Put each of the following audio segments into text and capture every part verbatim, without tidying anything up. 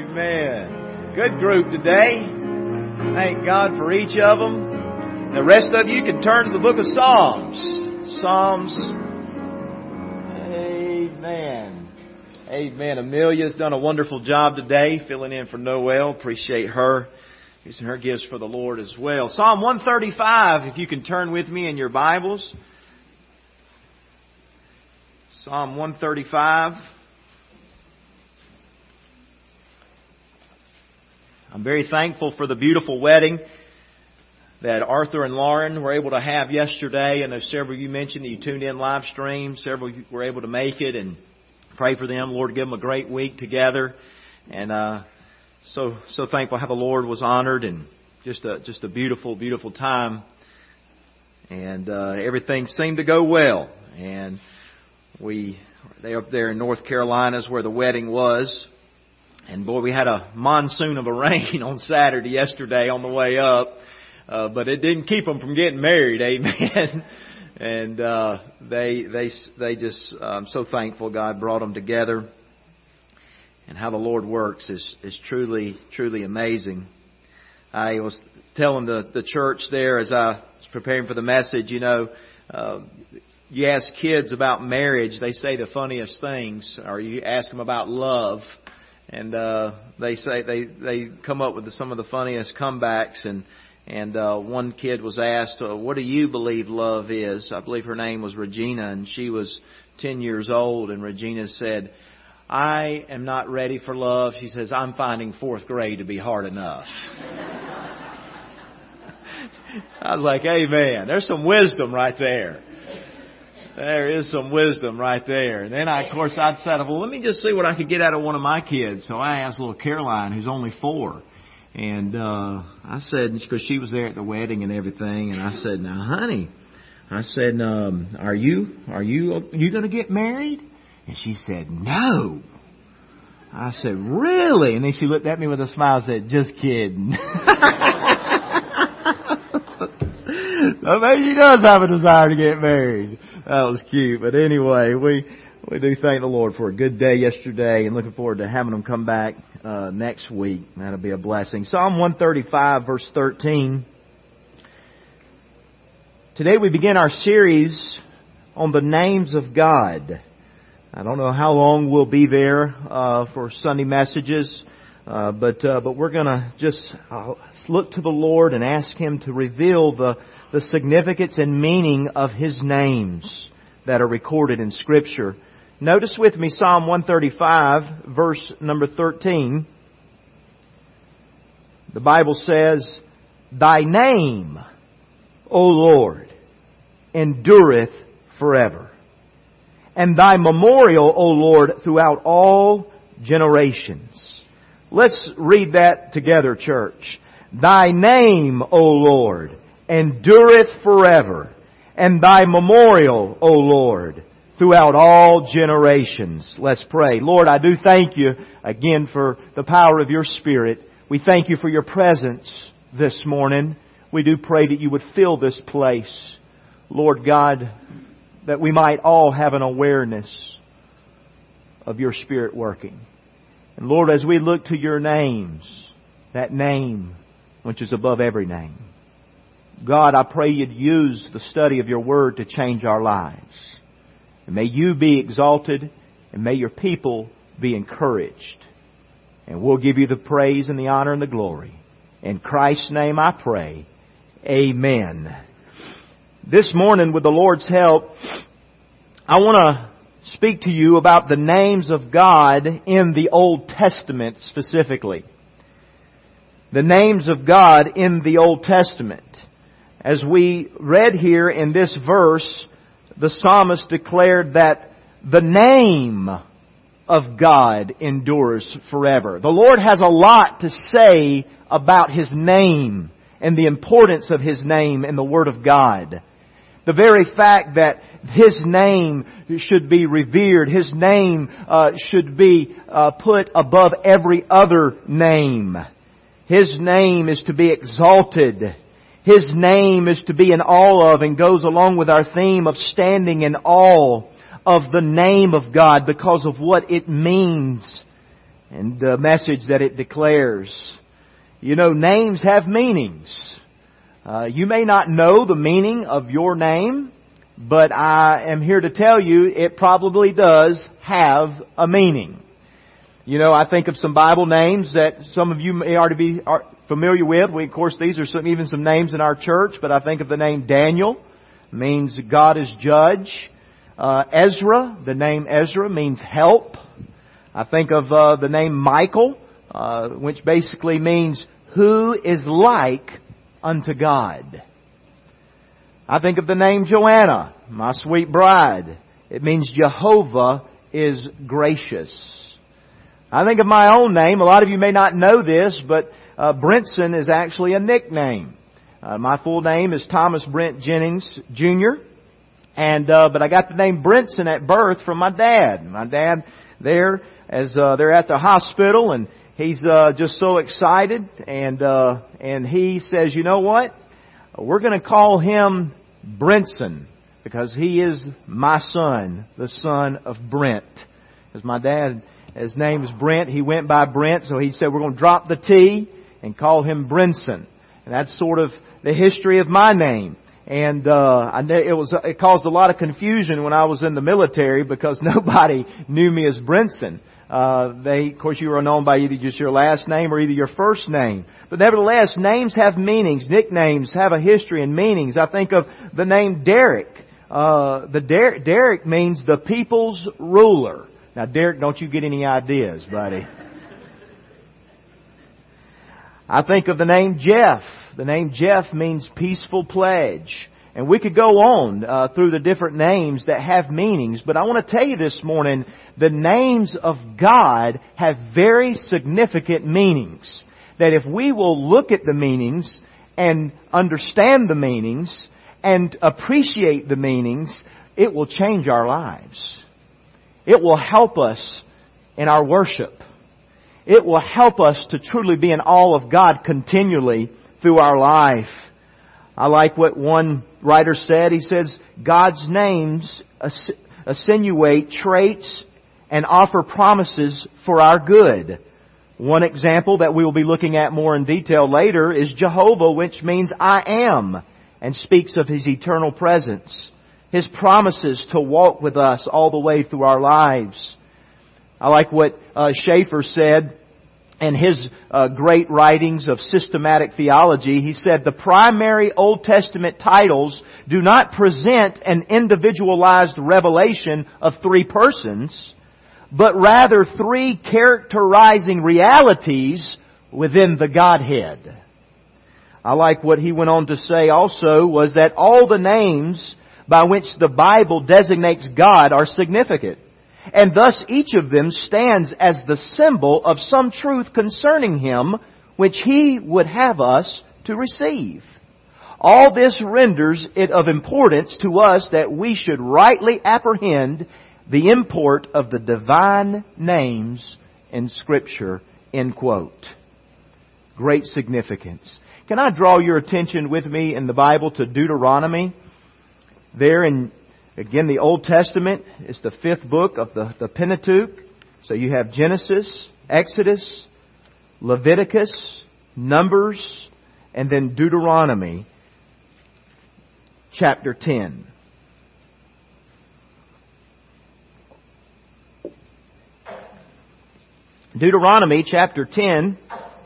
Amen. Good group today. Thank God for each of them. The rest of you can turn to the book of Psalms. Psalms. Amen. Amen. Amelia's done a wonderful job today, filling in for Noel. Appreciate her. Using her gifts for the Lord as well. Psalm one thirty-five, if you can turn with me in your Bibles. Psalm one thirty-five. I'm very thankful for the beautiful wedding that Arthur and Lauren were able to have yesterday. I know several of you mentioned that you tuned in live stream. Several of you were able to make it, and pray for them. Lord, give them a great week together. And uh, so so thankful how the Lord was honored, and just a just a beautiful, beautiful time. And uh, everything seemed to go well. And we they up there in North Carolina is where the wedding was. And boy, we had a monsoon of a rain on Saturday yesterday on the way up. Uh, but it didn't keep them from getting married. Amen. And, uh, they, they, they just, I'm so thankful God brought them together. And how the Lord works is, is truly, truly amazing. I was telling the, the church there as I was preparing for the message, you know, uh, you ask kids about marriage, they say the funniest things, or you ask them about love. And, uh, they say, they, they come up with some of the funniest comebacks. And, and, uh, one kid was asked, uh, what do you believe love is? I believe her name was Regina, and she was ten years old. And Regina said, I am not ready for love. She says, I'm finding fourth grade to be hard enough. I was like, amen. There's some wisdom right there. There is some wisdom right there. And then, I, of course, I decided, well, let me just see what I could get out of one of my kids. So I asked little Caroline, who's only four. And uh I said, because she was there at the wedding and everything, and I said, now, honey, I said, um, are you, are you, are you going to get married? And she said, no. I said, really? And then she looked at me with a smile and said, just kidding. So maybe she does have a desire to get married. That was cute. But anyway, we we do thank the Lord for a good day yesterday, and looking forward to having them come back uh next week. That'll be a blessing. Psalm one thirty-five, verse thirteen. Today we begin our series on the names of God. I don't know how long we'll be there uh for Sunday messages, uh but uh but we're going to just uh, look to the Lord and ask Him to reveal the the significance and meaning of His names that are recorded in Scripture. Notice with me Psalm one thirty-five, verse number thirteen. The Bible says, Thy name, O Lord, endureth forever, and Thy memorial, O Lord, throughout all generations. Let's read that together, church. Thy name, O Lord, endureth forever, and Thy memorial, O Lord, throughout all generations. Let's pray. Lord, I do thank You again for the power of Your Spirit. We thank You for Your presence this morning. We do pray that You would fill this place, Lord God, that we might all have an awareness of Your Spirit working. And Lord, as we look to Your names, that name which is above every name, God, I pray You'd use the study of Your Word to change our lives. And may You be exalted, and may Your people be encouraged. And we'll give You the praise and the honor and the glory. In Christ's name I pray. Amen. This morning, with the Lord's help, I want to speak to you about the names of God in the Old Testament specifically. The names of God in the Old Testament. As we read here in this verse, the psalmist declared that the name of God endures forever. The Lord has a lot to say about His name and the importance of His name in the Word of God. The very fact that His name should be revered, His name uh, should be uh, put above every other name. His name is to be exalted. His name is to be in awe of, and goes along with our theme of standing in awe of the name of God because of what it means and the message that it declares. You know, names have meanings. Uh, you may not know the meaning of your name, but I am here to tell you it probably does have a meaning. You know, I think of some Bible names that some of you may already be familiar with. We, of course, these are some, even some names in our church, but I think of the name Daniel, means God is judge. Uh, Ezra, the name Ezra means help. I think of uh, the name Michael, uh, which basically means who is like unto God. I think of the name Joanna, my sweet bride. It means Jehovah is gracious. I think of my own name. A lot of you may not know this, but uh, Brentson is actually a nickname. Uh, my full name is Thomas Brent Jennings Junior And uh, but I got the name Brentson at birth from my dad. My dad there, as uh, they're at the hospital, and he's uh, just so excited, and uh, and he says, you know what? We're going to call him Brentson because he is my son, the son of Brent. Because my dad, his name is Brent. He went by Brent, so he said we're going to drop the T and call him Brenson. And that's sort of the history of my name. And uh I know it was it caused a lot of confusion when I was in the military because nobody knew me as Brenson. Uh, they, of course, you were known by either just your last name or either your first name. But nevertheless, names have meanings. Nicknames have a history and meanings. I think of the name Derek. Uh, the Der- Derek means the people's ruler. Now, Derek, don't you get any ideas, buddy. I think of the name Jeff. The name Jeff means peaceful pledge. And we could go on uh, through the different names that have meanings. But I want to tell you this morning, the names of God have very significant meanings. That if we will look at the meanings and understand the meanings and appreciate the meanings, it will change our lives. It will help us in our worship. It will help us to truly be in awe of God continually through our life. I like what one writer said. He says, God's names insinuate traits and offer promises for our good. One example that we will be looking at more in detail later is Jehovah, which means I am, and speaks of His eternal presence. His promises to walk with us all the way through our lives. I like what uh, Schaeffer said in his uh, great writings of systematic theology. He said, the primary Old Testament titles do not present an individualized revelation of three persons, but rather three characterizing realities within the Godhead. I like what he went on to say also was that all the names by which the Bible designates God are significant. And thus each of them stands as the symbol of some truth concerning Him which He would have us to receive. All this renders it of importance to us that we should rightly apprehend the import of the divine names in Scripture. End quote. Great significance. Can I draw your attention with me in the Bible to Deuteronomy? There in Again, the Old Testament is the fifth book of the, the Pentateuch. So you have Genesis, Exodus, Leviticus, Numbers, and then Deuteronomy, chapter ten. Deuteronomy, chapter ten.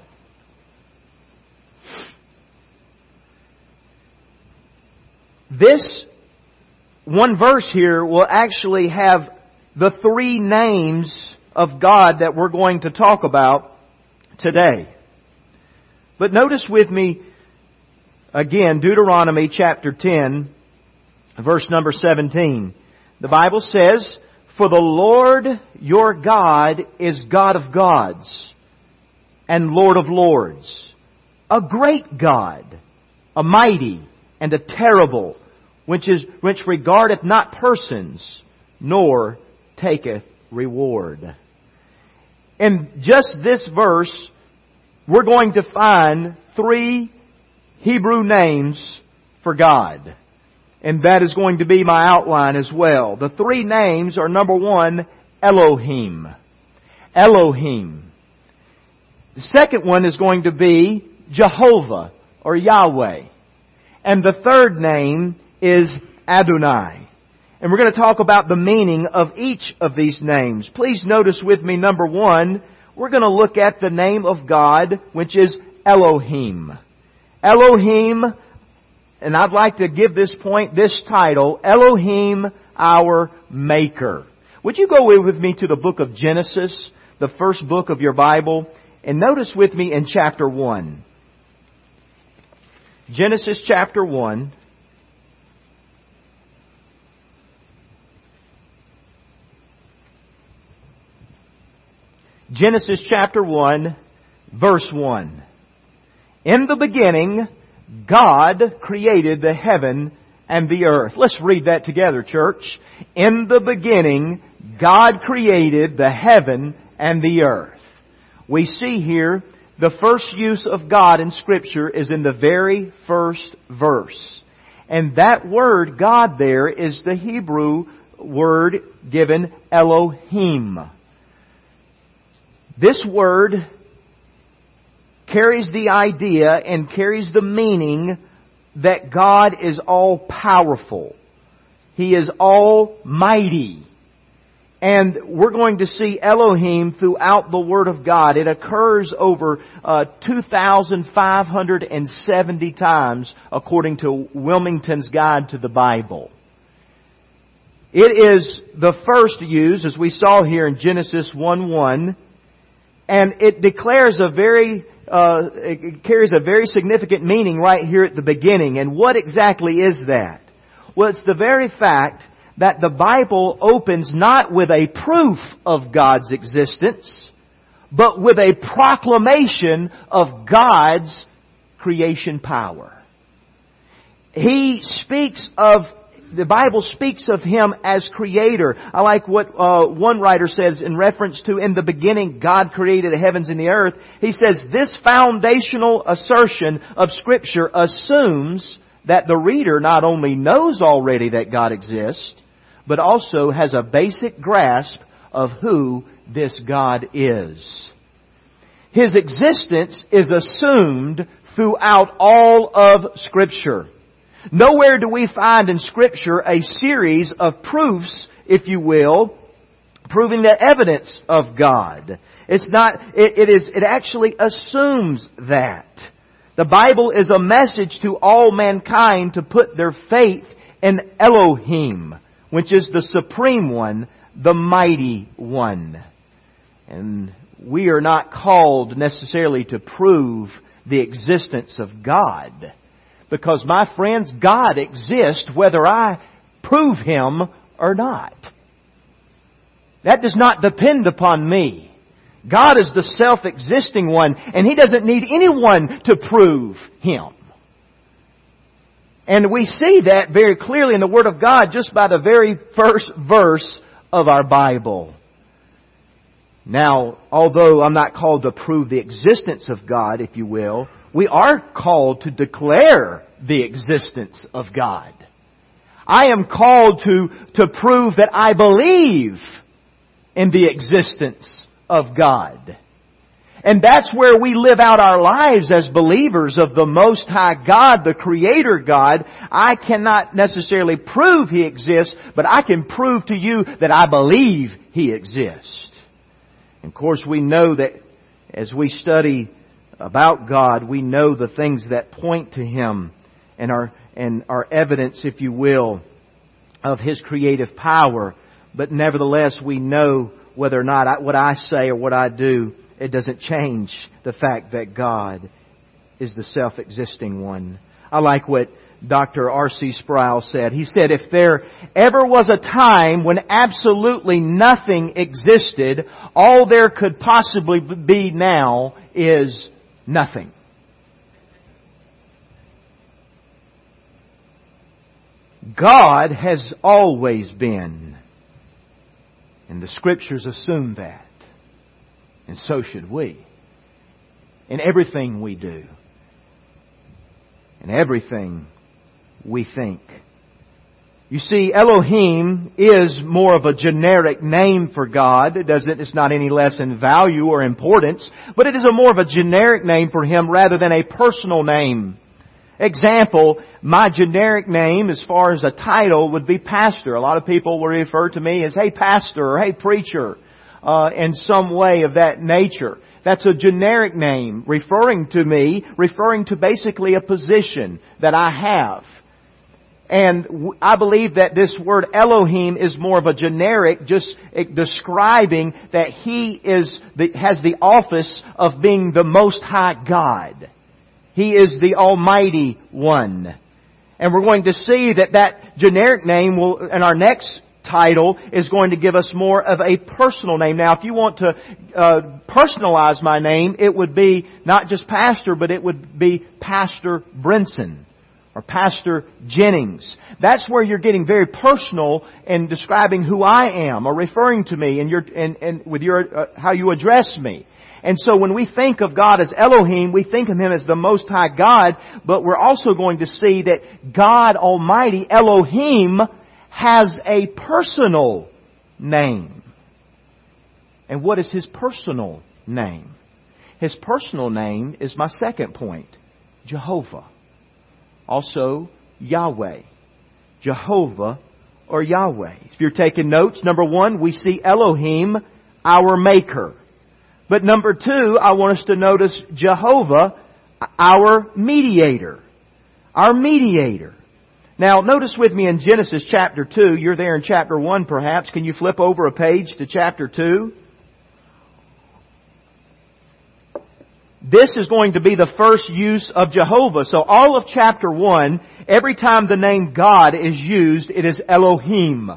This one verse here will actually have the three names of God that we're going to talk about today. But notice with me again Deuteronomy chapter ten, verse number seventeen. The Bible says, for the Lord your God is God of gods and Lord of lords, a great God, a mighty and a terrible, which is which regardeth not persons, nor taketh reward. In just this verse, we're going to find three Hebrew names for God. And that is going to be my outline as well. The three names are, number one, Elohim. Elohim. The second one is going to be Jehovah or Yahweh. And the third name is Adonai. And we're going to talk about the meaning of each of these names. Please notice with me, number one, we're going to look at the name of God, which is Elohim. Elohim, and I'd like to give this point, this title, Elohim, our Maker. Would you go with me to the book of Genesis, the first book of your Bible, and notice with me in chapter one. Genesis chapter one. Genesis chapter one, verse one. In the beginning, God created the heaven and the earth. Let's read that together, church. In the beginning, God created the heaven and the earth. We see here the first use of God in Scripture is in the very first verse. And that word, God, there is the Hebrew word given Elohim. This word carries the idea and carries the meaning that God is all-powerful. He is almighty. And we're going to see Elohim throughout the Word of God. It occurs over uh, two thousand five hundred seventy times according to Wilmington's Guide to the Bible. It is the first use, as we saw here in Genesis one one, and it declares a very, uh, it carries a very significant meaning right here at the beginning. And what exactly is that? Well, it's the very fact that the Bible opens not with a proof of God's existence, but with a proclamation of God's creation power. He speaks of, the Bible speaks of Him as Creator. I like what uh, one writer says in reference to, in the beginning God created the heavens and the earth. He says, this foundational assertion of Scripture assumes that the reader not only knows already that God exists, but also has a basic grasp of who this God is. His existence is assumed throughout all of Scripture. Nowhere do we find in Scripture a series of proofs, if you will, proving the evidence of God. It's not, it, it is, it actually assumes that. The Bible is a message to all mankind to put their faith in Elohim, which is the Supreme One, the Mighty One. And we are not called necessarily to prove the existence of God. Because, my friends, God exists whether I prove Him or not. That does not depend upon me. God is the self-existing One, and He doesn't need anyone to prove Him. And we see that very clearly in the Word of God just by the very first verse of our Bible. Now, although I'm not called to prove the existence of God, if you will, we are called to declare the existence of God. I am called to, to prove that I believe in the existence of God. And that's where we live out our lives as believers of the Most High God, the Creator God. I cannot necessarily prove He exists, but I can prove to you that I believe He exists. And of course, we know that as we study about God, we know the things that point to Him and are, and are evidence, if you will, of His creative power. But nevertheless, we know whether or not I, what I say or what I do, it doesn't change the fact that God is the self-existing One. I like what Doctor R C Sproul said. He said, if there ever was a time when absolutely nothing existed, all there could possibly be now is nothing. God has always been. And the Scriptures assume that. And so should we. In everything we do. In everything we think. You see, Elohim is more of a generic name for God. It doesn't, it's not any less in value or importance, but it is a more of a generic name for Him rather than a personal name. Example, my generic name as far as a title would be pastor. A lot of people will refer to me as, hey pastor, or hey preacher, uh, in some way of that nature. That's a generic name referring to me, referring to basically a position that I have. And I believe that this word Elohim is more of a generic, just describing that He is the, has the office of being the Most High God. He is the Almighty One. And we're going to see that that generic name will, in our next title, is going to give us more of a personal name. Now, if you want to uh, personalize my name, it would be not just Pastor, but it would be Pastor Brinson or Pastor Jennings. That's where you're getting very personal in describing who I am or referring to me and your and, and with your uh, how you address me. And so when we think of God as Elohim, we think of Him as the Most High God, but we're also going to see that God Almighty, Elohim, has a personal name. And what is His personal name? His personal name is my second point, Jehovah. Also, Yahweh. Jehovah or Yahweh. If you're taking notes, number one, we see Elohim, our Maker. But number two, I want us to notice Jehovah, our mediator. Our mediator. Now, notice with me in Genesis chapter two. You're there in chapter one perhaps. Can you flip over a page to chapter two? This is going to be the first use of Jehovah. So all of chapter one, every time the name God is used, it is Elohim.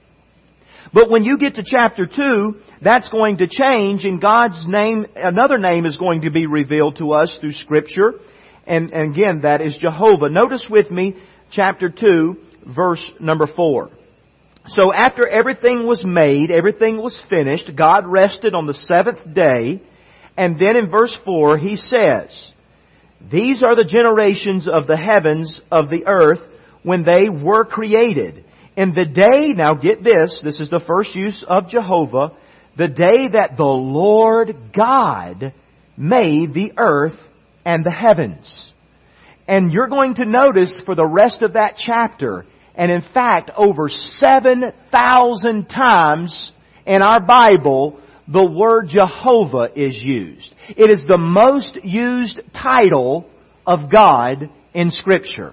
But when you get to chapter two, that's going to change, and God's name, another name is going to be revealed to us through Scripture. And, and again, that is Jehovah. Notice with me, chapter two, verse number four. So after everything was made, everything was finished, God rested on the seventh day. And then in verse four, He says, "These are the generations of the heavens of the earth when they were created. In the day," now get this, this is the first use of Jehovah, "the day that the Lord God made the earth and the heavens." And you're going to notice for the rest of that chapter, and in fact over seven thousand times in our Bible, the word Jehovah is used. It is the most used title of God in Scripture.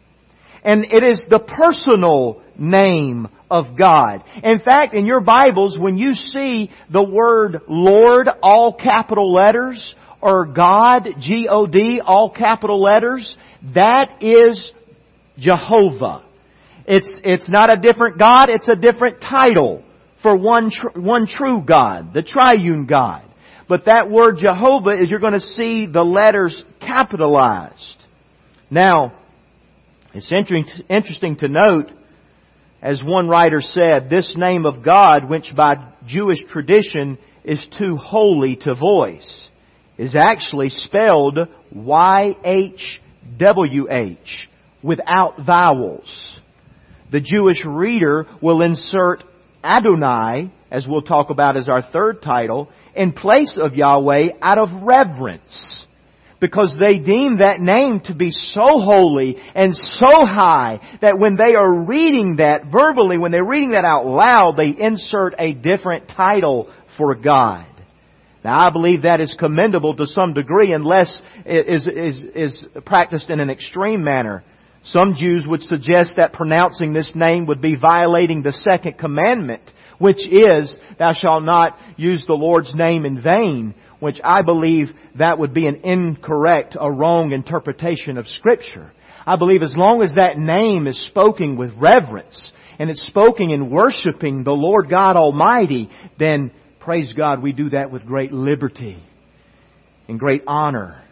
And it is the personal name of God. In fact, in your Bibles, when you see the word Lord, all capital letters, or God, G O D, all capital letters, that is Jehovah. It's, it's not a different God, it's a different title for one, tr- one true God, the triune God. But that word Jehovah is, you're going to see the letters capitalized. Now, it's interesting to note, as one writer said, this name of God, which by Jewish tradition is too holy to voice, is actually spelled Y H W H without vowels. The Jewish reader will insert Adonai, as we'll talk about as our third title, in place of Yahweh out of reverence. Because they deem that name to be so holy and so high that when they are reading that verbally, when they're reading that out loud, they insert a different title for God. Now, I believe that is commendable to some degree unless it is, is, is practiced in an extreme manner. Some Jews would suggest that pronouncing this name would be violating the second commandment, which is, "Thou shalt not use the Lord's name in vain," which I believe that would be an incorrect, a wrong interpretation of Scripture. I believe as long as that name is spoken with reverence, and it's spoken in worshiping the Lord God Almighty, then, praise God, we do that with great liberty and great honor.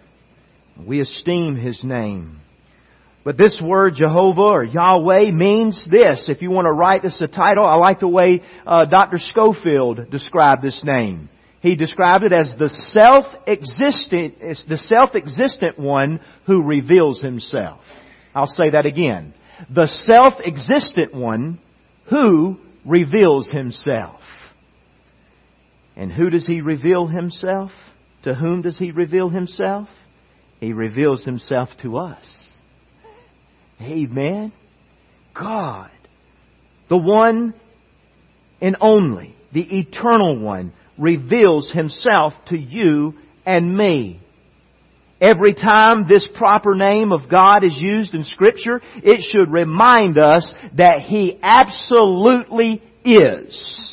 We esteem His name. But this word Jehovah or Yahweh means this. If you want to write this a title, I like the way uh, Doctor Schofield described this name. He described it as the self-existent, the self-existent one who reveals Himself. I'll say that again. the self-existent one who reveals Himself. And who does He reveal Himself? To whom does He reveal Himself? He reveals Himself to us. Amen. God, the one and only, the eternal one, reveals Himself to you and me. Every time this proper name of God is used in Scripture, it should remind us that He absolutely is.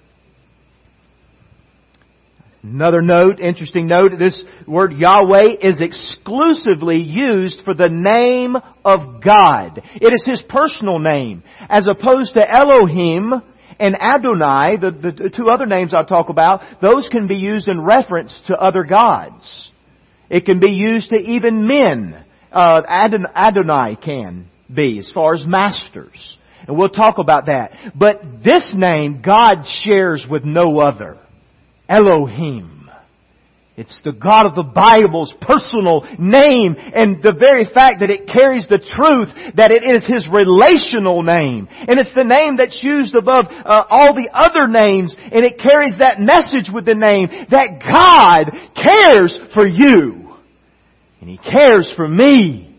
Another note, interesting note, this word Yahweh is exclusively used for the name of God. It is His personal name, as opposed to Elohim and Adonai, the, the, the two other names I'll talk about. Those can be used in reference to other gods. It can be used to even men. Uh, Adon, Adonai can be, as far as masters. And we'll talk about that. But this name God shares with no other. Elohim. It's the God of the Bible's personal name, and the very fact that it carries the truth that it is His relational name. And it's the name that's used above uh, all the other names, and it carries that message with the name that God cares for you. And He cares for me.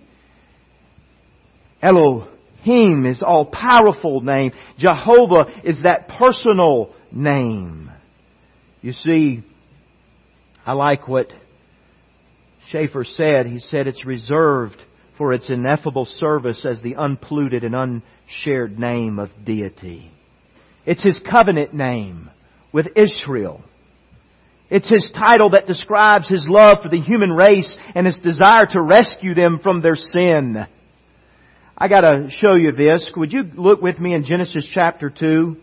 Elohim is all-powerful name. Jehovah is that personal name. You see, I like what Schaeffer said. He said it's reserved for its ineffable service as the unpolluted and unshared name of deity. It's His covenant name with Israel. It's His title that describes His love for the human race and His desire to rescue them from their sin. I gotta show you this. Would you look with me in Genesis chapter two?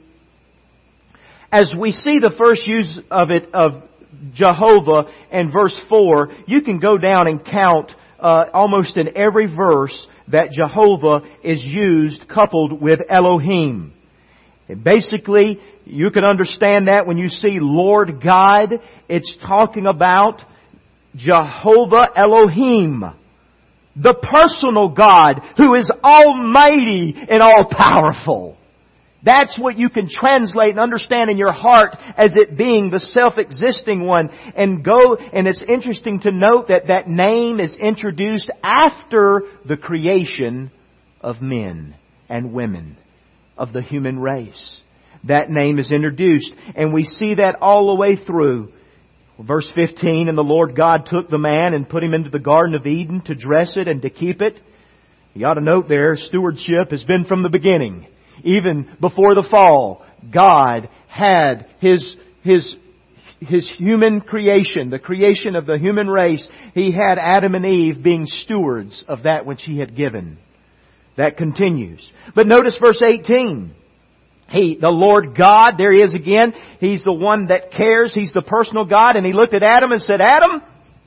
As we see the first use of it, of Jehovah in verse four, you can go down and count uh, almost in every verse that Jehovah is used coupled with Elohim. And basically, you can understand that when you see Lord God, it's talking about Jehovah Elohim, the personal God who is almighty and all-powerful. That's what you can translate and understand in your heart as it being the self-existing one. And go, and it's interesting to note that that name is introduced after the creation of men and women, of the human race. That name is introduced, and we see that all the way through. Verse fifteen, and the Lord God took the man and put him into the Garden of Eden to dress it and to keep it. You ought to note there, stewardship has been from the beginning. Even before the fall, God had His, His, His human creation, the creation of the human race. He had Adam and Eve being stewards of that which He had given. That continues. But notice verse eighteen. He, the Lord God, there He is again. He's the one that cares. He's the personal God. And He looked at Adam and said, Adam,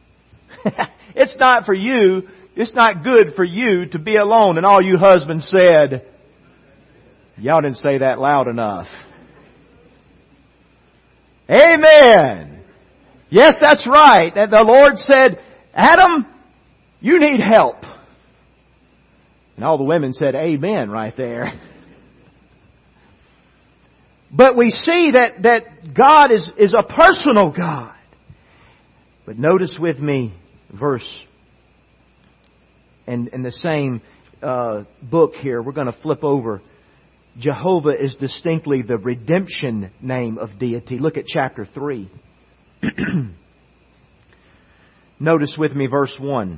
it's not for you, it's not good for you to be alone. And all you husbands said, y'all didn't say that loud enough. Amen. Yes, that's right. And the Lord said, Adam, you need help. And all the women said, amen, right there. But we see that, that God is, is a personal God. But notice with me verse, and in the same uh, book here, we're going to flip over. Jehovah is distinctly the redemption name of deity. Look at chapter three. Notice with me verse one.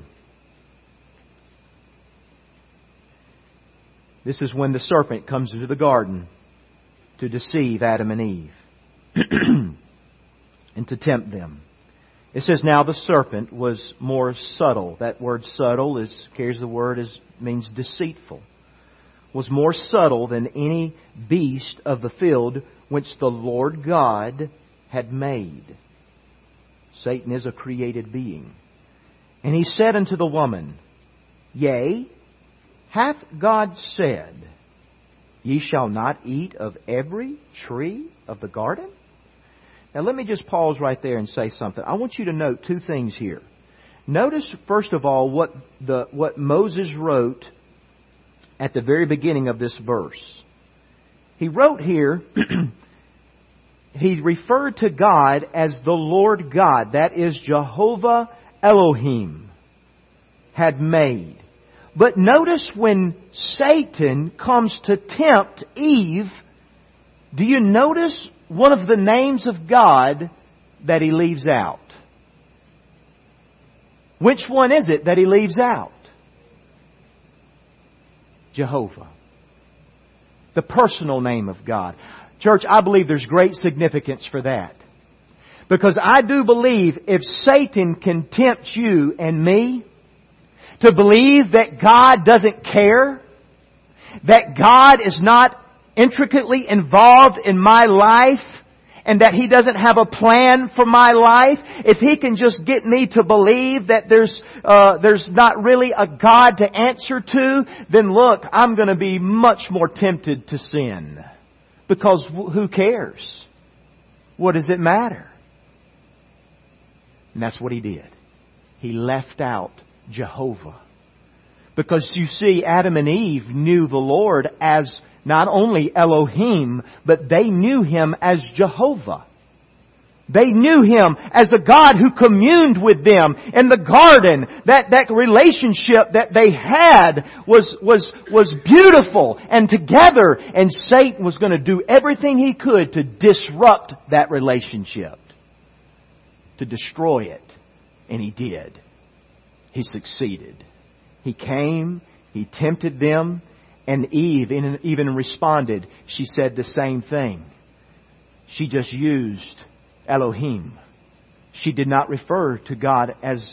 This is when the serpent comes into the garden to deceive Adam and Eve and to tempt them. It says, now the serpent was more subtle. That word subtle is carries the word as means deceitful. Was more subtle than any beast of the field which the Lord God had made. Satan is a created being. And he said unto the woman, Yea, hath God said, Ye shall not eat of every tree of the garden? Now let me just pause right there and say something. I want you to note two things here. Notice, first of all, what the what Moses wrote at the very beginning of this verse. He wrote here, he referred to God as the Lord God, that is Jehovah Elohim, had made. But notice when Satan comes to tempt Eve, do you notice one of the names of God that he leaves out? Which one is it that he leaves out? Jehovah. The personal name of God. Church, I believe there's great significance for that. Because I do believe if Satan can tempt you and me to believe that God doesn't care, that God is not intricately involved in my life, and that He doesn't have a plan for my life, if He can just get me to believe that there's uh, there's not really a God to answer to, then look, I'm going to be much more tempted to sin. Because who cares? What does it matter? And that's what he did. He left out Jehovah. Because you see, Adam and Eve knew the Lord as not only Elohim, but they knew Him as Jehovah. They knew Him as the God who communed with them in the garden. That, that relationship that they had was, was, was beautiful and together. And Satan was going to do everything he could to disrupt that relationship. To destroy it. And he did. He succeeded. He came, he tempted them, and Eve even responded. She said the same thing. She just used Elohim. She did not refer to God as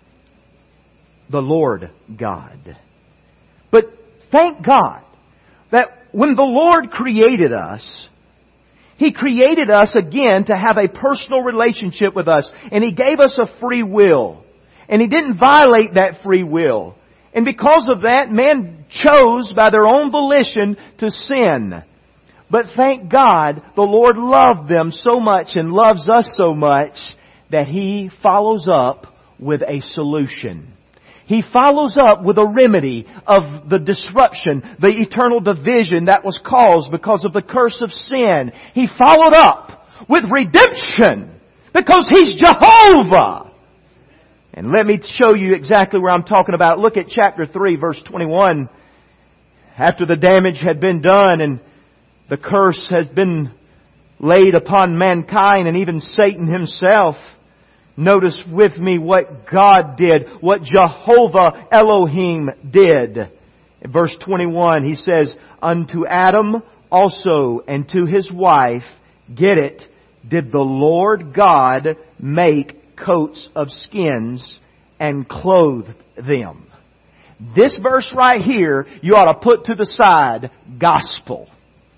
the Lord God. But thank God that when the Lord created us, He created us again to have a personal relationship with us. And He gave us a free will. And He didn't violate that free will. And because of that, man chose by their own volition to sin. But thank God, the Lord loved them so much and loves us so much that He follows up with a solution. He follows up with a remedy of the disruption, the eternal division that was caused because of the curse of sin. He followed up with redemption because He's Jehovah. And let me show you exactly where I'm talking about. Look at chapter three, verse twenty-one. After the damage had been done and the curse has been laid upon mankind and even Satan himself, notice with me what God did, what Jehovah Elohim did. In verse twenty-one, He says, "Unto Adam also and to his wife," get it, "did the Lord God make coats of skins and clothe them." This verse right here, you ought to put to the side, gospel.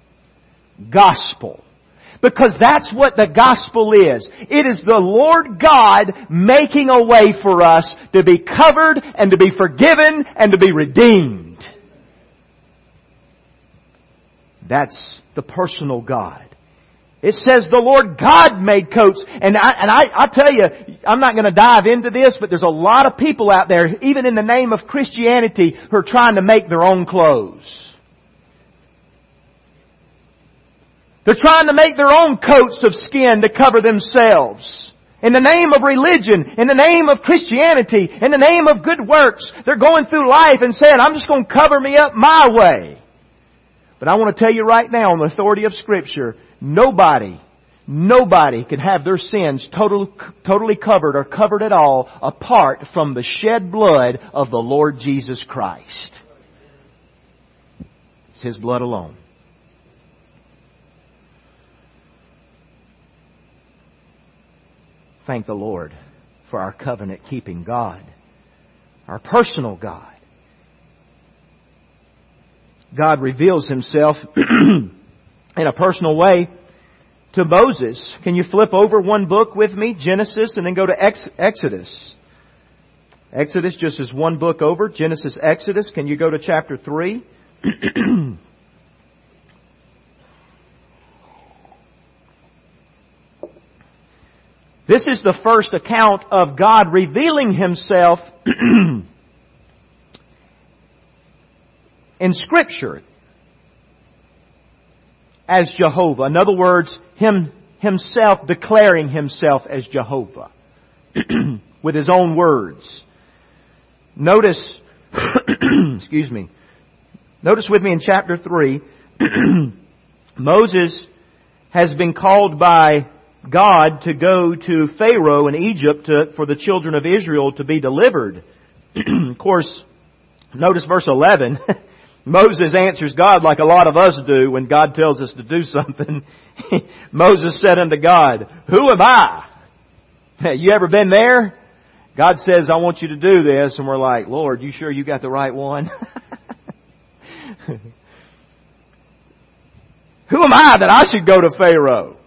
Gospel. Because that's what the gospel is. It is the Lord God making a way for us to be covered and to be forgiven and to be redeemed. That's the personal God. It says the Lord God made coats. And I, and I, I tell you, I'm not going to dive into this, but there's a lot of people out there, even in the name of Christianity, who are trying to make their own clothes. They're trying to make their own coats of skin to cover themselves. In the name of religion, in the name of Christianity, in the name of good works, they're going through life and saying, I'm just going to cover me up my way. But I want to tell you right now, on the authority of Scripture, nobody, nobody can have their sins totally, totally covered or covered at all apart from the shed blood of the Lord Jesus Christ. It's His blood alone. Thank the Lord for our covenant-keeping God, our personal God. God reveals Himself in a personal way to Moses. Can you flip over one book with me, Genesis, and then go to Ex- Exodus? Exodus just is one book over, Genesis, Exodus. Can you go to chapter three? This is the first account of God revealing Himself in Scripture as Jehovah. In other words, Him Himself declaring Himself as Jehovah with His own words. Notice, excuse me, notice with me in chapter three, Moses has been called by God to go to Pharaoh in Egypt to, for the children of Israel to be delivered. Of course, notice verse eleven. Moses answers God like a lot of us do when God tells us to do something. Moses said unto God, "Who am I?" You ever been there? God says, "I want you to do this." And we're like, "Lord, you sure you got the right one?" Who am I that I should go to Pharaoh?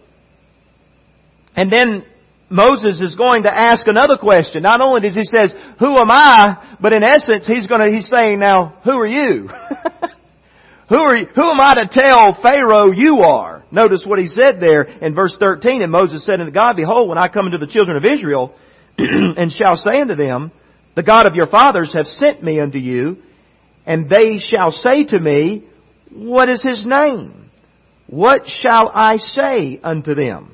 And then Moses is going to ask another question. Not only does he says, "Who am I?" but in essence, he's going to, he's saying, "Now, who are you?" Who are you? Who am I to tell Pharaoh you are? Notice what he said there in verse thirteen. And Moses said unto God, "Behold, when I come into the children of Israel, and shall say unto them, The God of your fathers hath sent me unto you, and they shall say to me, What is His name? What shall I say unto them?"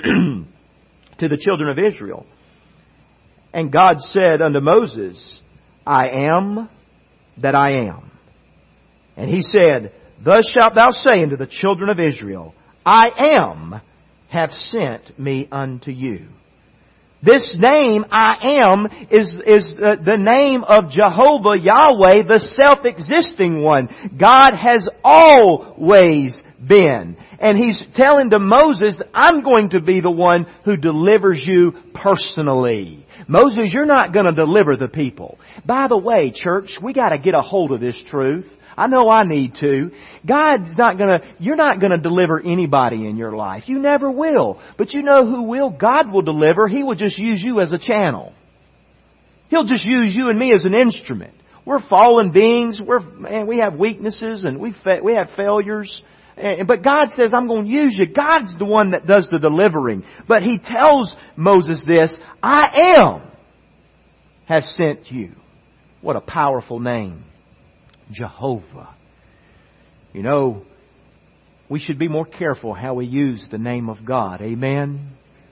To the children of Israel. And God said unto Moses, "I am that I am." And He said, "Thus shalt thou say unto the children of Israel, I am hath sent me unto you." This name, I am, is, is the, the name of Jehovah Yahweh, the self-existing one. God has always been. And He's telling to Moses, "I'm going to be the one who delivers you personally." Moses, you're not going to deliver the people. By the way, church, we got to get a hold of this truth. I know I need to. God's not going to, you're not going to deliver anybody in your life. You never will. But you know who will? God will deliver. He will just use you as a channel. He'll just use you and me as an instrument. We're fallen beings. We're, man, we have weaknesses and we fa- we have failures. But God says, "I'm going to use you." God's the one that does the delivering. But He tells Moses this, "I am has sent you." What a powerful name. Jehovah. You know, we should be more careful how we use the name of God. Amen?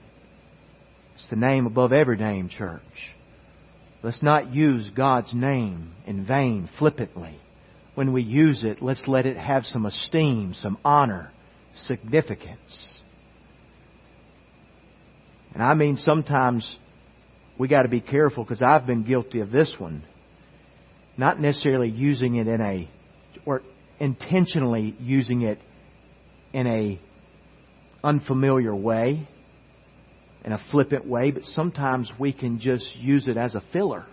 It's the name above every name, church. Let's not use God's name in vain, flippantly. When we use it, let's let it have some esteem, some honor, significance. And I mean, sometimes we got to be careful, because I've been guilty of this one. Not necessarily using it in a, or intentionally using it in a unfamiliar way, in a flippant way, but sometimes we can just use it as a filler.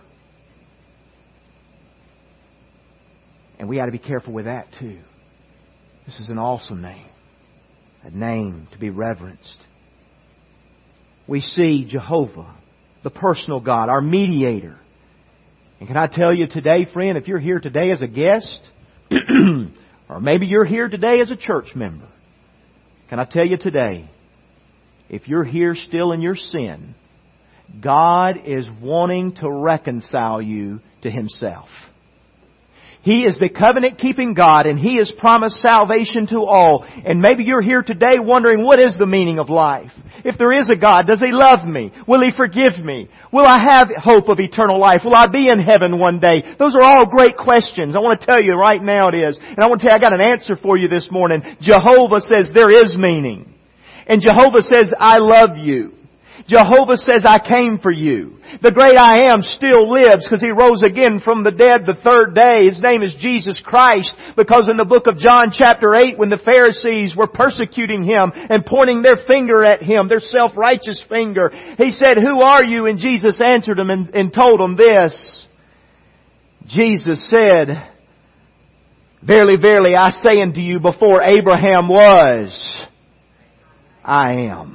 And we got to be careful with that too. This is an awesome name. A name to be reverenced. We see Jehovah, the personal God, our mediator. And can I tell you today, friend, if you're here today as a guest, or maybe you're here today as a church member, can I tell you today, if you're here still in your sin, God is wanting to reconcile you to Himself. He is the covenant-keeping God, and He has promised salvation to all. And maybe you're here today wondering, what is the meaning of life? If there is a God, does He love me? Will He forgive me? Will I have hope of eternal life? Will I be in heaven one day? Those are all great questions. I want to tell you right now it is. And I want to tell you, I got an answer for you this morning. Jehovah says there is meaning. And Jehovah says, I love you. Jehovah says, I came for you. The great I Am still lives because He rose again from the dead the third day. His name is Jesus Christ, because in the book of John chapter eight, when the Pharisees were persecuting Him and pointing their finger at Him, their self-righteous finger, He said, "Who are you?" And Jesus answered them and, and told them this. Jesus said, "Verily, verily, I say unto you, before Abraham was, I am."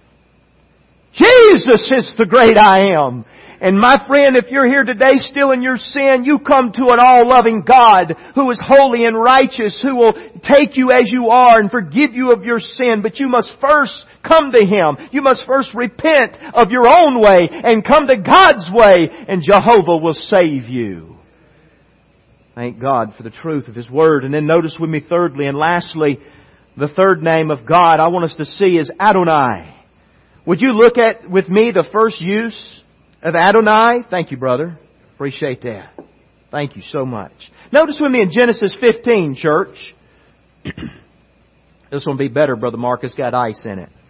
Jesus is the great I Am. And my friend, if you're here today still in your sin, you come to an all-loving God who is holy and righteous, who will take you as you are and forgive you of your sin. But you must first come to Him. You must first repent of your own way and come to God's way, and Jehovah will save you. Thank God for the truth of His Word. And then notice with me thirdly and lastly, the third name of God I want us to see is Adonai. Would you look at with me the first use of Adonai? Thank you, brother. Appreciate that. Thank you so much. Notice with me in Genesis fifteen, church. This one will be better, Brother Mark. It's got ice in it.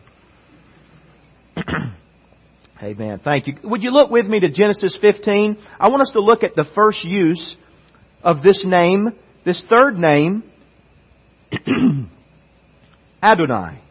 Amen. Thank you. Would you look with me to Genesis fifteen? I want us to look at the first use of this name, this third name, Adonai.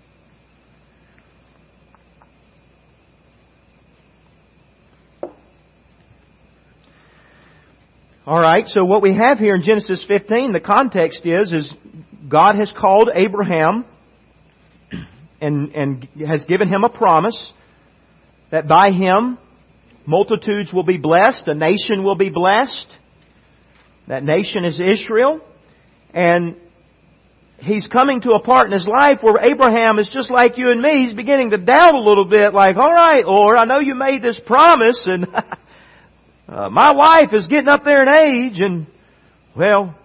All right, so what we have here in Genesis fifteen, the context is, is God has called Abraham and, and has given him a promise that by him multitudes will be blessed, a nation will be blessed. That nation is Israel. And he's coming to a part in his life where Abraham is just like you and me. He's beginning to doubt a little bit, like, all right, Lord, I know you made this promise, and uh, my wife is getting up there in age, and, well,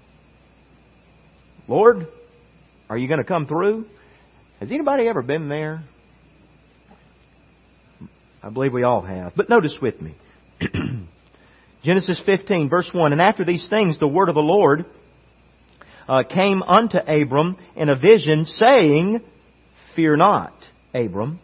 Lord, are you going to come through? Has anybody ever been there? I believe we all have. But notice with me. Genesis fifteen, verse one, and after these things the word of the Lord uh, came unto Abram in a vision, saying, Fear not, Abram.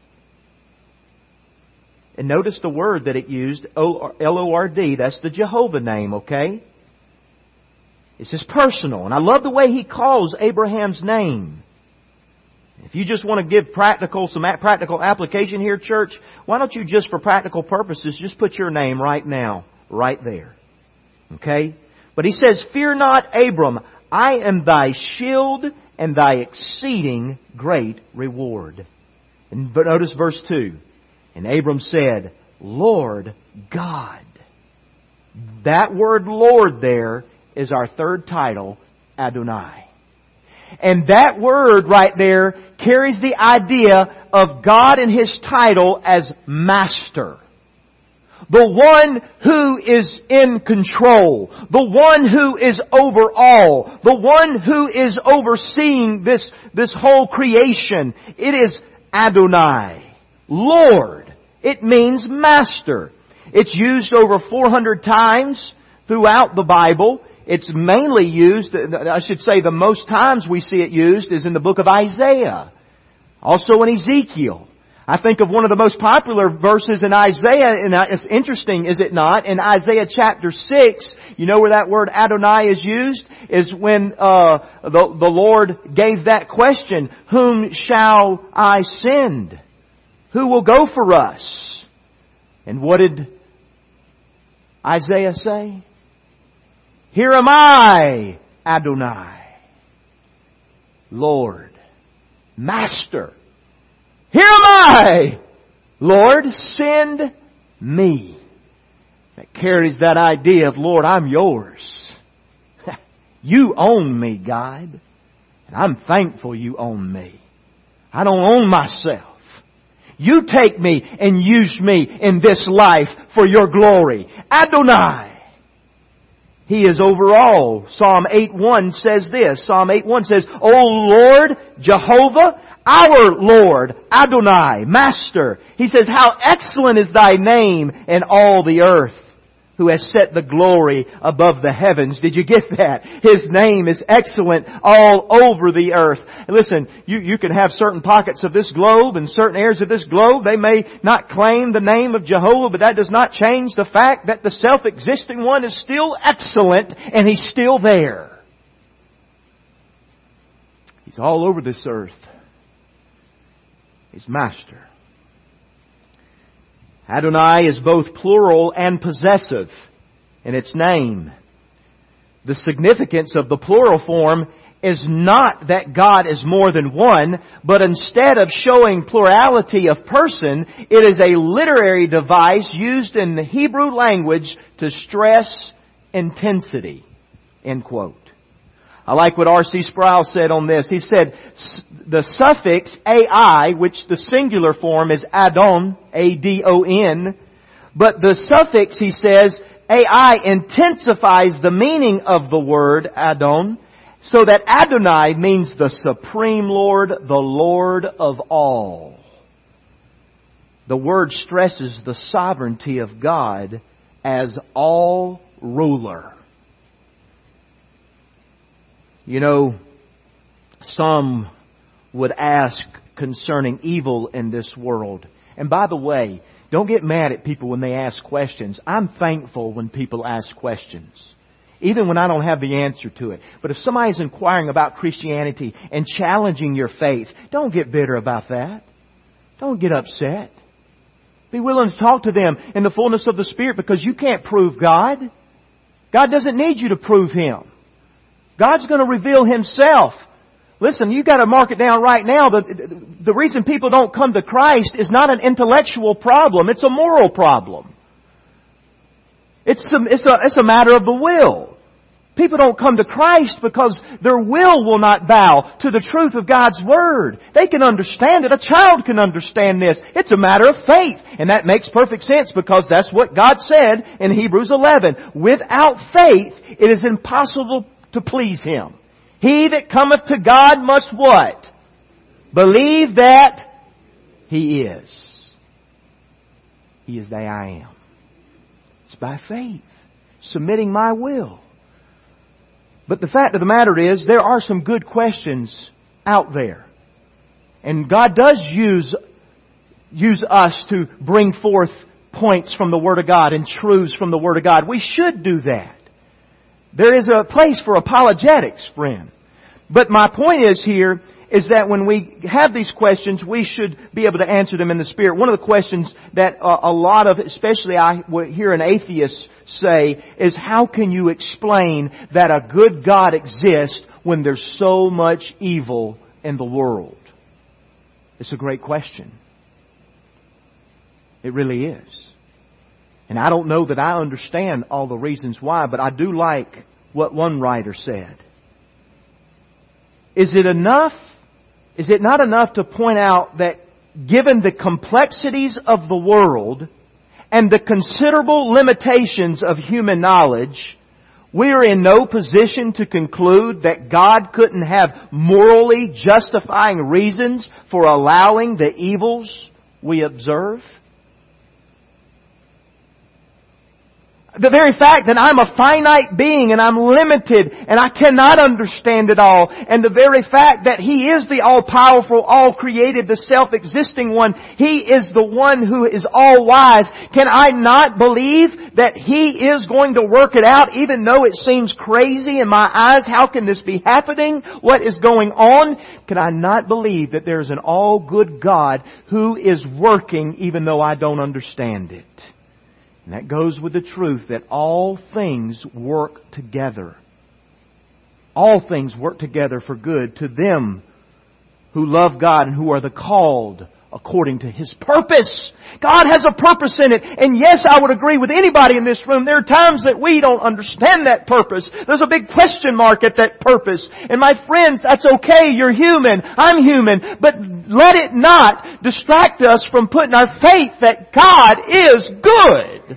And notice the word that it used, L O R D, that's the Jehovah name, okay? This is personal, and I love the way he calls Abraham's name. If you just want to give practical, some practical application here, church, why don't you just for practical purposes, just put your name right now, right there. Okay? But he says, Fear not, Abram, I am thy shield and thy exceeding great reward. And but notice verse two. And Abram said, Lord God. That word Lord there is our third title, Adonai. And that word right there carries the idea of God in His title as Master. The one who is in control. The one who is over all. The one who is overseeing this, this whole creation. It is Adonai. Lord. It means Master. It's used over four hundred times throughout the Bible. It's mainly used, I should say the most times we see it used is in the book of Isaiah. Also in Ezekiel. I think of one of the most popular verses in Isaiah, and it's interesting, is it not? In Isaiah chapter six, you know where that word Adonai is used? Is when uh, the, the Lord gave that question, Whom shall I send? Who will go for us? And what did Isaiah say? Here am I, Adonai, Lord, Master. Here am I, Lord, send me. That carries that idea of, Lord, I'm yours. You own me, God. And I'm thankful you own me. I don't own myself. You take me and use me in this life for your glory. Adonai. He is over all. Psalm eight one says this. Psalm eight one says, O Lord, Jehovah, our Lord, Adonai, Master. He says, How excellent is thy name in all the earth, who has set the glory above the heavens. Did you get that? His name is excellent all over the earth. Listen, you, you can have certain pockets of this globe and certain areas of this globe. They may not claim the name of Jehovah, but that does not change the fact that the self-existing one is still excellent and He's still there. He's all over this earth. He's Master. Adonai is both plural and possessive in its name. The significance of the plural form is not that God is more than one, but instead of showing plurality of person, it is a literary device used in the Hebrew language to stress intensity. End quote. I like what R C Sproul said on this. He said, the suffix ai, which the singular form is Adon, A D O N, but the suffix, he says, A I intensifies the meaning of the word Adon, so that Adonai means the Supreme Lord, the Lord of all. The word stresses the sovereignty of God as all ruler. You know, some would ask concerning evil in this world. And by the way, don't get mad at people when they ask questions. I'm thankful when people ask questions, even when I don't have the answer to it. But if somebody's inquiring about Christianity and challenging your faith, don't get bitter about that. Don't get upset. Be willing to talk to them in the fullness of the Spirit, because you can't prove God. God doesn't need you to prove Him. God's going to reveal Himself. Listen, you've got to mark it down right now. The, the reason people don't come to Christ is not an intellectual problem. It's a moral problem. It's a, it's a, it's a matter of the will. People don't come to Christ because their will will not bow to the truth of God's Word. They can understand it. A child can understand this. It's a matter of faith. And that makes perfect sense, because that's what God said in Hebrews eleven. Without faith, it is impossible to please Him. He that cometh to God must what? Believe that He is. He is the I Am. It's by faith. Submitting my will. But the fact of the matter is, there are some good questions out there. And God does use, use us to bring forth points from the Word of God and truths from the Word of God. We should do that. There is a place for apologetics, friend. But my point is here is that when we have these questions, we should be able to answer them in the Spirit. One of the questions that uh, a lot of, especially I hear an atheist say, is how can you explain that a good God exists when there's so much evil in the world? It's a great question. It really is. And I don't know that I understand all the reasons why, but I do like what one writer said. Is it enough? Is it not enough to point out that given the complexities of the world and the considerable limitations of human knowledge, we are in no position to conclude that God couldn't have morally justifying reasons for allowing the evils we observe? The very fact that I'm a finite being and I'm limited and I cannot understand it all, and the very fact that He is the all-powerful, all-created, the self-existing one, He is the one who is all-wise. Can I not believe that He is going to work it out even though it seems crazy in my eyes? How can this be happening? What is going on? Can I not believe that there is an all-good God who is working even though I don't understand it? And that goes with the truth that all things work together. All things work together for good to them who love God and who are the called according to His purpose. God has a purpose in it. And yes, I would agree with anybody in this room. There are times that we don't understand that purpose. There's a big question mark at that purpose. And my friends, that's okay. You're human. I'm human. But let it not distract us from putting our faith that God is good.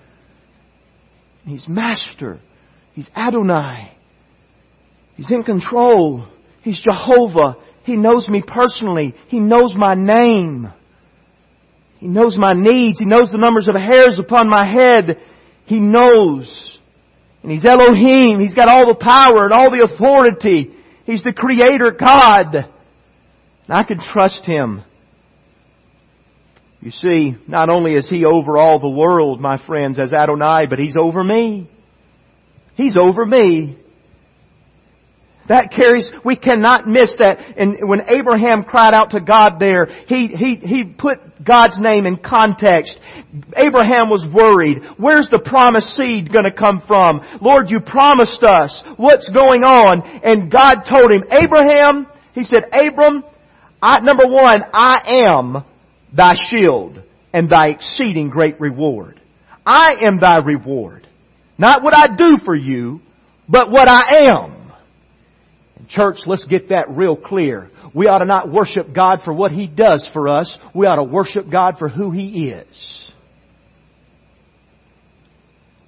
He's Master. He's Adonai. He's in control. He's Jehovah. He knows me personally. He knows my name. He knows my needs. He knows the numbers of hairs upon my head. He knows. And He's Elohim. He's got all the power and all the authority. He's the Creator God. And I can trust Him. You see, not only is He over all the world, my friends, as Adonai, but He's over me. He's over me. That carries, we cannot miss that. And when Abraham cried out to God there, he, he, he put God's name in context. Abraham was worried. Where's the promised seed going to come from? Lord, You promised us. What's going on? And God told him, Abraham, He said, Abram, I, number one, I am Thy shield and Thy exceeding great reward. I am Thy reward. Not what I do for you, but what I am. Church, let's get that real clear. We ought to not worship God for what He does for us. We ought to worship God for who He is.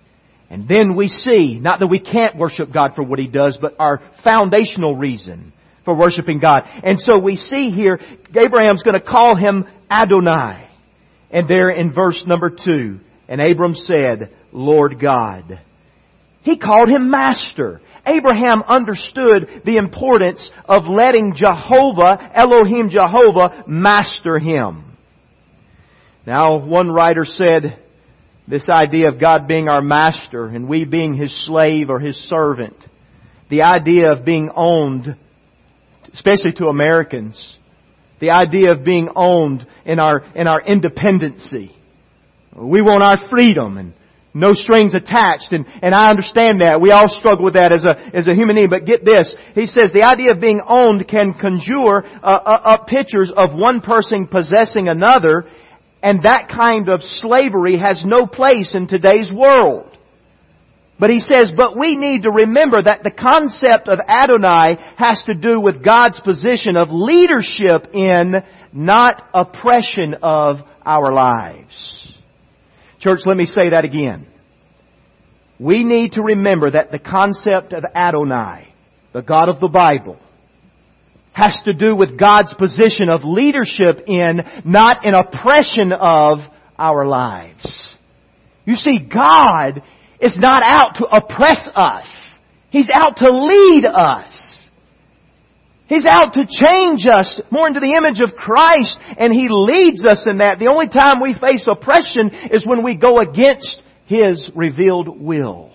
And then we see, not that we can't worship God for what He does, but our foundational reason for worshiping God. And so we see here, Abraham's going to call Him Adonai. And there in verse number two, and Abram said, Lord God. He called Him Master. Abraham understood the importance of letting Jehovah, Elohim Jehovah, master him. Now, one writer said, this idea of God being our master and we being His slave or His servant, the idea of being owned, especially to Americans, the idea of being owned in our in our independency. We want our freedom and no strings attached, and, and I understand that. We all struggle with that as a as a human being. But get this, he says the idea of being owned can conjure uh, uh, up pictures of one person possessing another, and that kind of slavery has no place in today's world. But he says, but we need to remember that the concept of Adonai has to do with God's position of leadership in, not oppression of our lives. Church, let me say that again. We need to remember that the concept of Adonai, the God of the Bible, has to do with God's position of leadership in, not an oppression of our lives. You see, God is not out to oppress us. He's out to lead us. He's out to change us more into the image of Christ, and He leads us in that. The only time we face oppression is when we go against His revealed will.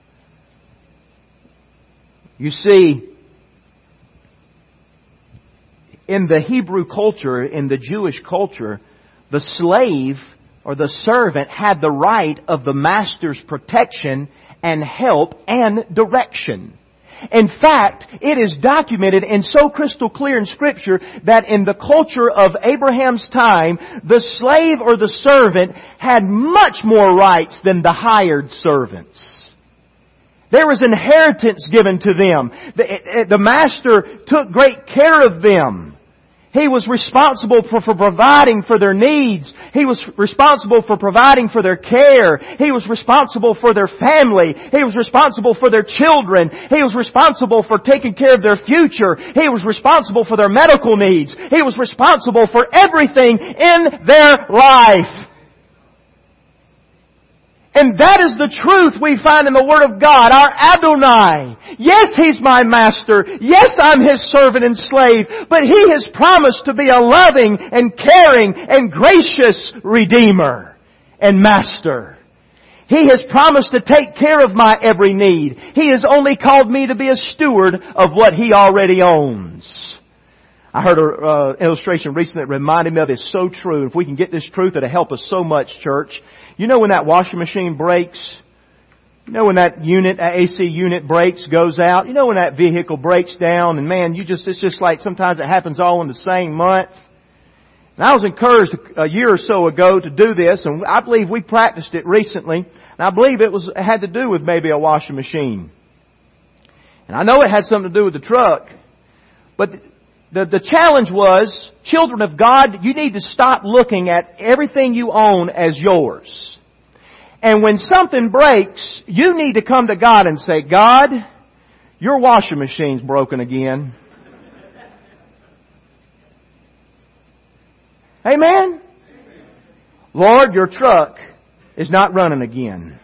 You see, in the Hebrew culture, in the Jewish culture, the slave or the servant had the right of the master's protection and help and direction. In fact, it is documented and so crystal clear in Scripture that in the culture of Abraham's time, the slave or the servant had much more rights than the hired servants. There was inheritance given to them. The, the master took great care of them. He was responsible for, for providing for their needs. He was responsible for providing for their care. He was responsible for their family. He was responsible for their children. He was responsible for taking care of their future. He was responsible for their medical needs. He was responsible for everything in their life. And that is the truth we find in the Word of God, our Adonai. Yes, He's my master. Yes, I'm His servant and slave. But He has promised to be a loving and caring and gracious Redeemer and Master. He has promised to take care of my every need. He has only called me to be a steward of what He already owns. I heard an uh, illustration recently that reminded me of it. It's so true. If we can get this truth, it'll help us so much, church. You know when that washing machine breaks? You know when that unit, that A C unit breaks, goes out? You know when that vehicle breaks down and man, you just, it's just like sometimes it happens all in the same month. And I was encouraged a year or so ago to do this, and I believe we practiced it recently. And I believe it was, it had to do with maybe a washing machine. And I know it had something to do with the truck. But The, the challenge was, children of God, you need to stop looking at everything you own as yours. And when something breaks, you need to come to God and say, God, your washing machine's broken again. Amen? Lord, your truck is not running again.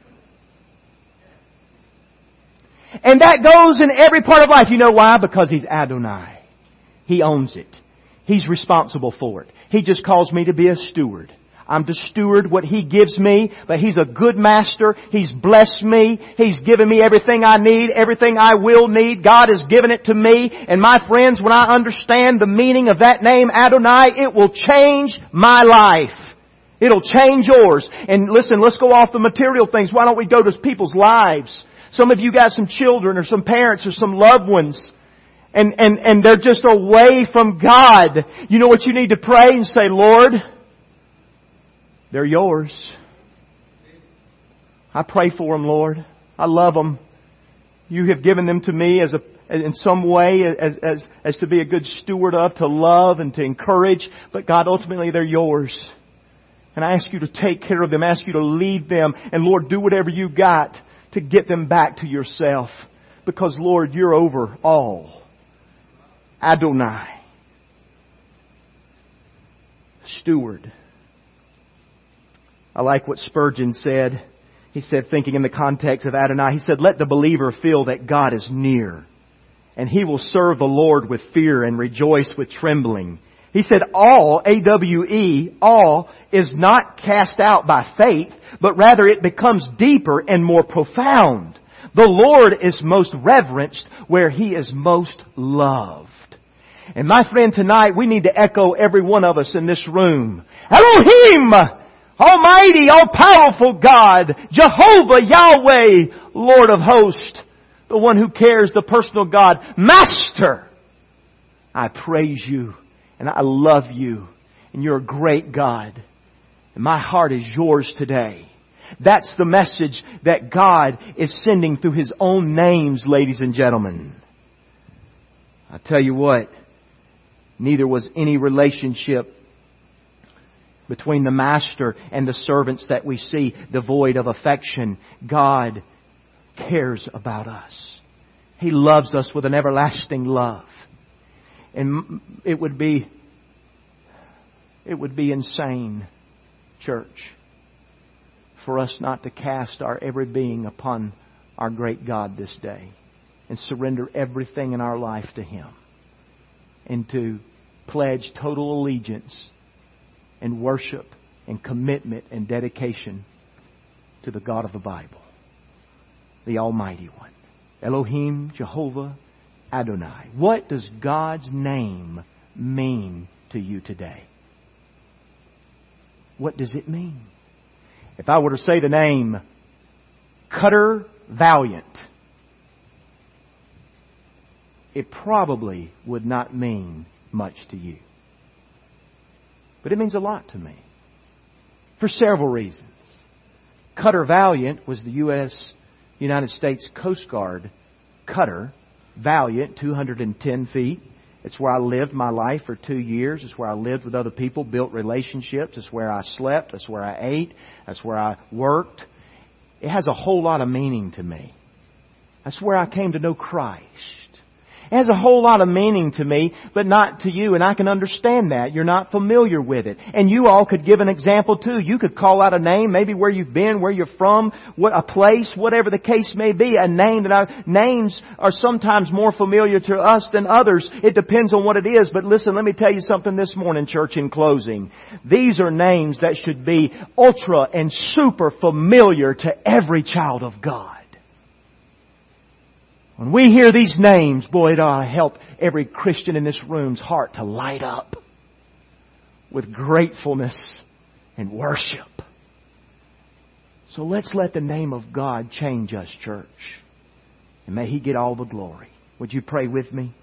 And that goes in every part of life. You know why? Because He's Adonai. He owns it. He's responsible for it. He just calls me to be a steward. I'm to steward what He gives me, but He's a good master. He's blessed me. He's given me everything I need, everything I will need. God has given it to me. And my friends, when I understand the meaning of that name, Adonai, it will change my life. It'll change yours. And listen, let's go off the material things. Why don't we go to people's lives? Some of you got some children or some parents or some loved ones. And, and, and they're just away from God. You know what you need to pray and say, Lord, they're yours. I pray for them, Lord. I love them. You have given them to me as a, in some way as, as, as to be a good steward of, to love and to encourage. But God, ultimately they're yours. And I ask You to take care of them. I ask You to lead them. And Lord, do whatever You got to get them back to Yourself. Because Lord, You're over all. Adonai. Steward. I like what Spurgeon said. He said, thinking in the context of Adonai, he said, let the believer feel that God is near. And he will serve the Lord with fear and rejoice with trembling. He said, all, A W E, all, is not cast out by faith, but rather it becomes deeper and more profound. The Lord is most reverenced where He is most loved. And my friend, tonight we need to echo every one of us in this room. Elohim! Almighty, all-powerful God, Jehovah, Yahweh, Lord of hosts, the one who cares, the personal God, Master, I praise You and I love You and You're a great God. And my heart is Yours today. That's the message that God is sending through His own names, ladies and gentlemen. I tell you what, neither was any relationship between the Master and the servants that we see devoid of affection. God cares about us. He loves us with an everlasting love. And it would be, it would be insane, church, for us not to cast our every being upon our great God this day and surrender everything in our life to Him and to pledge total allegiance and worship and commitment and dedication to the God of the Bible, the Almighty One, Elohim, Jehovah, Adonai. What does God's name mean to you today? What does it mean? If I were to say the name Cutter Valiant, it probably would not mean much to you. But it means a lot to me. For several reasons. Cutter Valiant was the U S United States Coast Guard cutter. Valiant, two hundred ten feet. It's where I lived my life for two years. It's where I lived with other people, built relationships. It's where I slept. It's where I ate. That's where I worked. It has a whole lot of meaning to me. That's where I came to know Christ. It has a whole lot of meaning to me, but not to you, and I can understand that. You're not familiar with it. And you all could give an example too. You could call out a name, maybe where you've been, where you're from, what a place, whatever the case may be, a name that I, names are sometimes more familiar to us than others. It depends on what it is. But listen, let me tell you something this morning, church, in closing. These are names that should be ultra and super familiar to every child of God. When we hear these names, boy, it ought to help every Christian in this room's heart to light up with gratefulness and worship. So let's let the name of God change us, church. And may He get all the glory. Would you pray with me?